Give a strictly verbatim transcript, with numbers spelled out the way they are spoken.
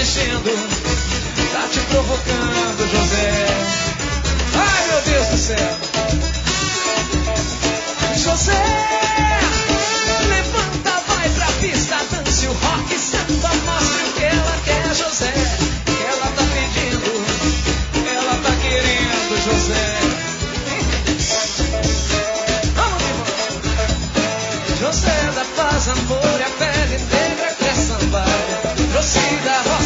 mexendo, tá te provocando, José. Ai, meu Deus do céu. José, levanta, vai pra pista, dance o rock, samba, mostre o que ela quer, José. Ela tá pedindo, ela tá querendo, José. Vamos embora. José da paz, amor e a pele negra quer sambar. José da rock.